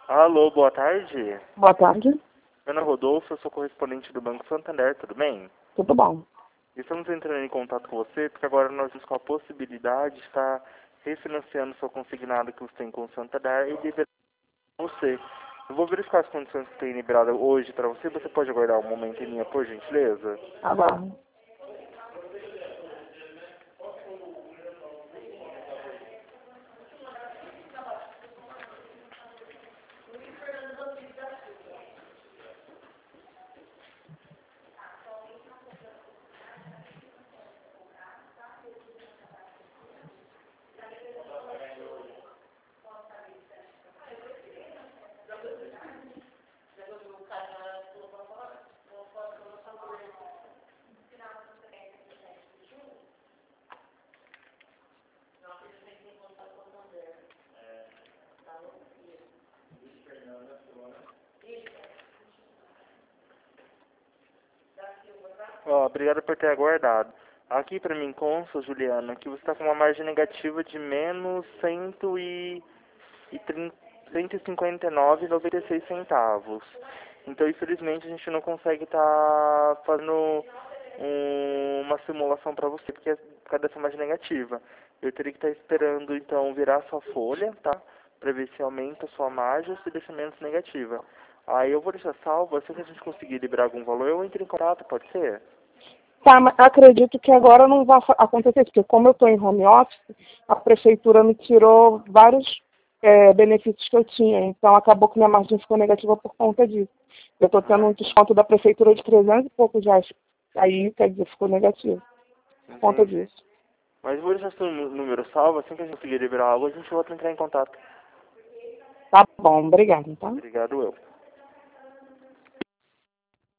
Alô, boa tarde. Boa tarde. Meu nome é Rodolfo, eu sou correspondente do Banco Santander, tudo bem? Tudo bom? Estamos entrando em contato com você porque agora nós estamos com a possibilidade de estar refinanciando seu consignado que você tem com o Santander e liberar você. Eu vou verificar as condições que tem liberado hoje para você. Você pode aguardar um momento em linha, por gentileza? Aguardo. Obrigado por ter aguardado. Aqui para mim consta, Juliana, que você está com uma margem negativa de menos 159,96 centavos. Então, infelizmente, a gente não consegue estar fazendo uma simulação para você, porque é por causa dessa margem negativa. Eu teria que estar esperando, então, virar sua folha, tá? Para ver se aumenta a sua margem ou se deixa menos negativa. Aí eu vou deixar salvo, assim que a gente conseguir liberar algum valor, eu entro em contato, pode ser? Tá, mas acredito que agora não vai acontecer, porque como eu estou em home office, a prefeitura me tirou vários benefícios que eu tinha. Então acabou que minha margem ficou negativa por conta disso. Eu estou tendo um desconto da prefeitura de 300 e poucos reais. Aí, quer dizer, ficou negativo por conta Entendi. disso. Mas vou deixar seu número salvo, assim que a gente conseguir liberar algo, a gente volta a entrar em contato. Tá bom, obrigada, tá? Obrigado, eu.